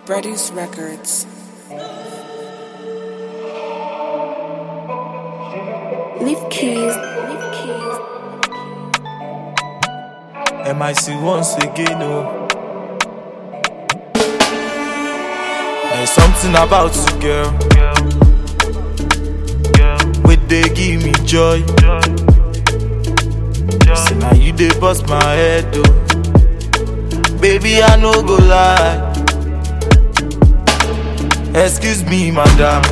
Produce Records. Leaf keys. MIC once again, oh. There's something about you, girl. Wait, they give me joy. Say now you they bust my head, oh. Baby, I no go lie. Excuse me, madam.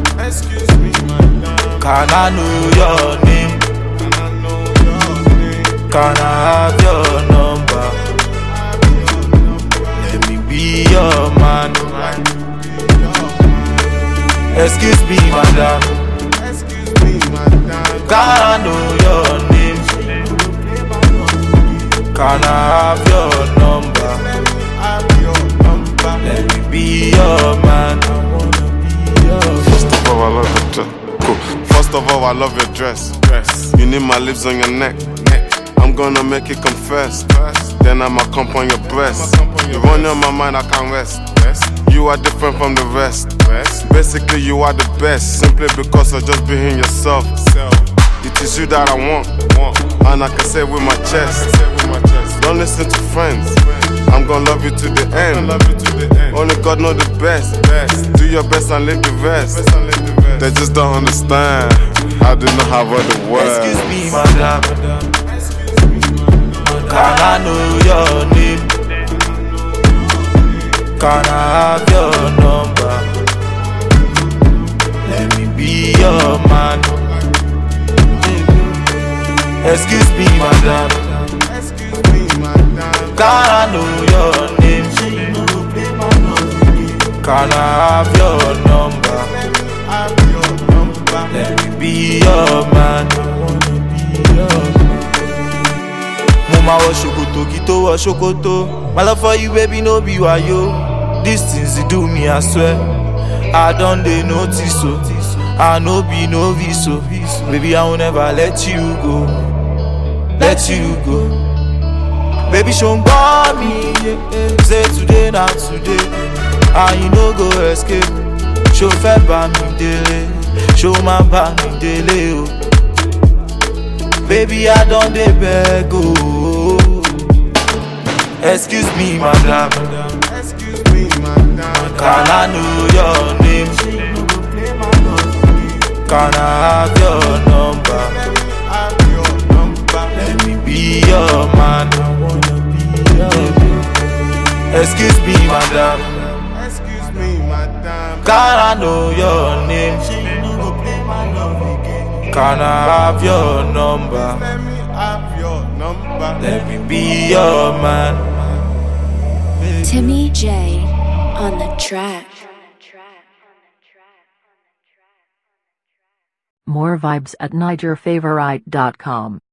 Can I know your name? Can I have your number? Let me be your man. Excuse me, madam. Can I know your name? Can I have your number? Let me be your man. First of all, I love your dress. Cool. First of all, I love your dress. You need my lips on your neck. I'm gonna make it confess. Then I'ma come on your breast. You run on my mind, I can't rest. You are different from the rest. Basically, you are the best. Simply because of just being yourself. It is you that I want. And I can say it with my chest. Don't listen to friends. I'm gonna love you to the end. Only God knows the best. Do your best and leave the rest. They just don't understand. I do not have all the words. Excuse me, madam. Can I know your name? Can I have your number? Let me be your man. Excuse me, madam. Can I know your name? Can I have your number? Let me be your man. Mama wa shokoto, kito wa shokoto. My love for you, baby, no be wayo. These things you do me, I swear. I don't they notice so. I no be novice so. Baby, I will never let you go. Let you go. Baby, show me. Say today, not today. And you no go escape. Show fair by me daily. Show my by me daily, oh. Baby, I don't dey beg, oh. Excuse me, madam. Can I know your name? Can I have your number? Let me be your man. Excuse me, madam. Can I know your name? Can I have your number? Let me be your man. Timmy J on the track. More vibes at NigerFavorite.com.